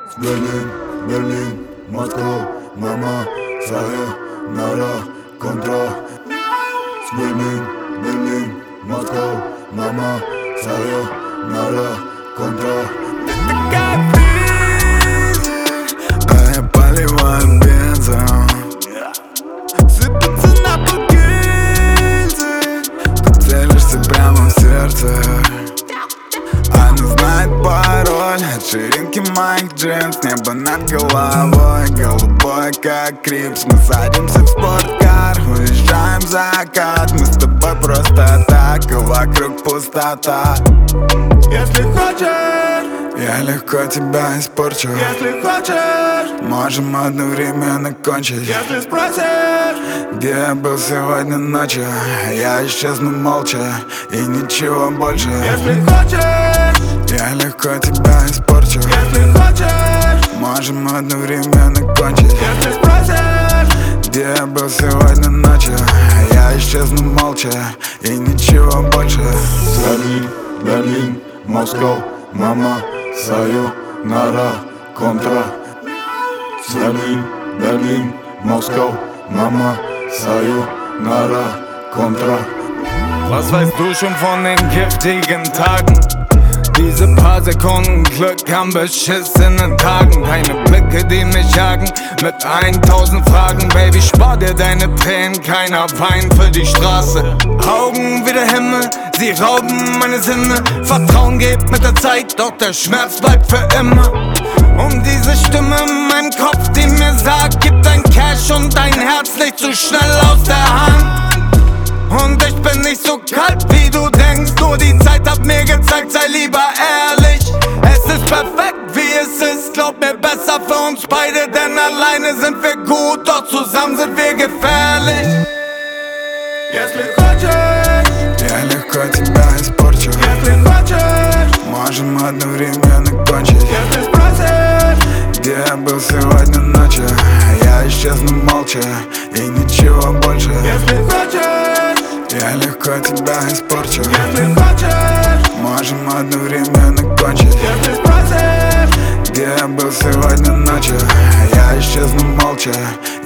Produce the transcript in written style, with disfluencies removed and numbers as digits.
Berlin, Berlin, Moskau, Mama, sayonara, kontra. Berlin, Berlin, Moskau, Mama, sayonara, контра. Как призы, а я поливаю бензом. Сыпется на пол гильзы. Ты целишься прямо в сердце. Она знает пароль от ширинки моих джинс. Небо над головой, голубой как крипс. Мы садимся в спорткар, уезжаем в закат. Мы с тобой просто так, и вокруг пустота. Если хочешь, я легко тебя испорчу. Если хочешь, можем одновременно кончить. Если спросишь, где я был сегодня ночью, я исчезну молча и ничего больше. Если хочешь, я легко тебя испорчу. Если хочешь, можем одновременно кончить. Если спросишь, где я был сегодня ночью, я исчезну молча и ничего больше. Берлин, Берлин, Москва, Мама, sayonara, контра. Berlin, Berlin, Moskau, Mama, sayonara, контра. Was weißt du schon von den giftigen Tagen? Diese paar Sekunden Glück an beschissenen Tagen. Keine Blicke, die mich jagen, mit 1000 Fragen. Baby, spar dir deine Tränen, keiner weint für die Straße. Augen wie der Himmel, sie rauben meine Sinne. Vertrauen geht mit der Zeit, doch der Schmerz bleibt für immer. Und diese Stimme in meinem Kopf, die mir sagt, gib dein Cash und dein Herz nicht zu schnell aus der Hand. Und ich bin nicht so kalt, wie du denkst. Nur die Zeit hat mir gezeigt, sei lieber ehrlich. Es ist perfekt, wie es ist. Glaub mir, besser für uns beide, denn alleine sind wir gut, doch zusammen sind wir gefährlich. Если хочешь, я легко тебя испорчу. Если хочешь, можем одновременно кончить. Если спросишь, где я был сегодня ночью, я исчезну молча и ничего больше. Если хочешь, я легко тебя испорчу. Если хочешь, можем одновременно кончить. Если спросишь, где я был сегодня ночью, я исчезну молча